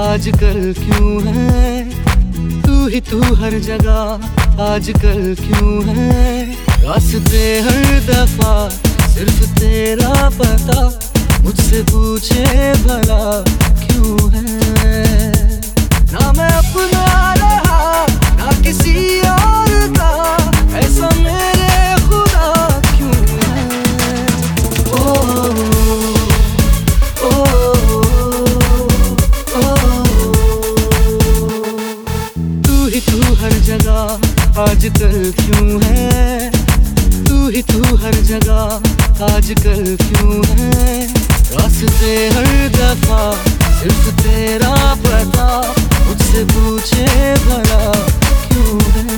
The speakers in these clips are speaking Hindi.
आजकल क्यों है तू हर जगह आजकल क्यों है। रास्ते हर दफा सिर्फ तेरा पता मुझसे पूछे भला क्यों है। ना मैं अपना रहा ना किसी और का, ऐसा मेरे खुदा क्यों है। ओ तू हर जगह आजकल क्यों है। तू हर जगह आजकल क्यों है। रास्ते हर दफा सिर्फ तेरा पता मुझसे पूछे भला क्यों है।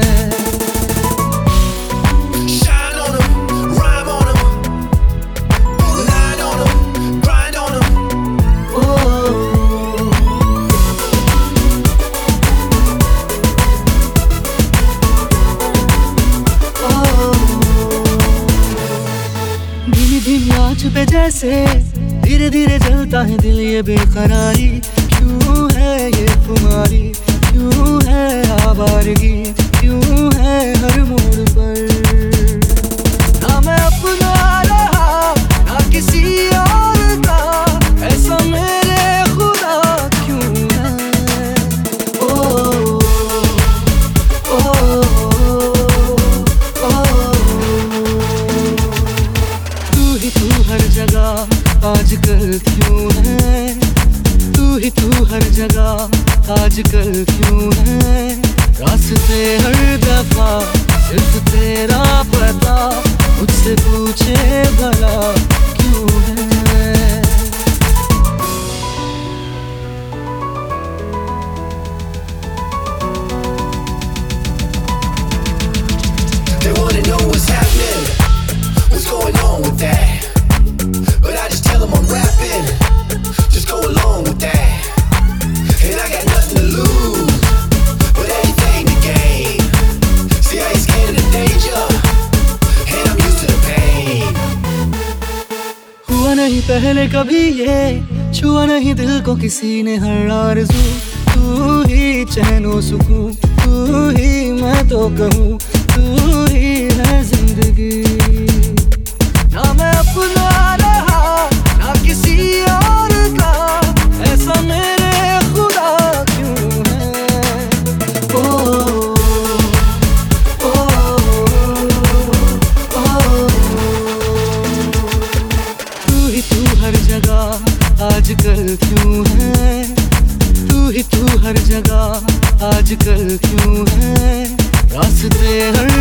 आँच पे जैसे धीरे धीरे जलता है दिल, ये बेकरारी क्यों है ये खुमारी, क्यों है आवारगी, क्यों है हर मोड़ पर। ना मैं अपना रहा ना किसी और का, ऐसा मेरे खुदा क्यों है। तू हर जगह आजकल क्यों है। तू हर जगह आजकल क्यों है। रास्ते हर दफा सिर्फ तेरा पता मुझसे पूछे भला क्यों है। They wanna know what's happening, what's going on with that. But I just tell them I'm rapping, just go along with that. And I got nothing to lose, but everything to gain. See, I ain't scared of the danger, and I'm used to the pain. हुआ नहीं पहले कभी ये, छुआ नहीं दिल को किसी ने हर आरज़ू। तू ही चैनो सुकून, तू ही मैं तो कहूँ, तू ही है जिंदगी। ना मैं अपना रहा ना किसी और का, ऐसा मेरे खुदा क्यों है। तू हर जगह आजकल क्यों है। तू हर जगह आजकल क्यों है। रास्ते हर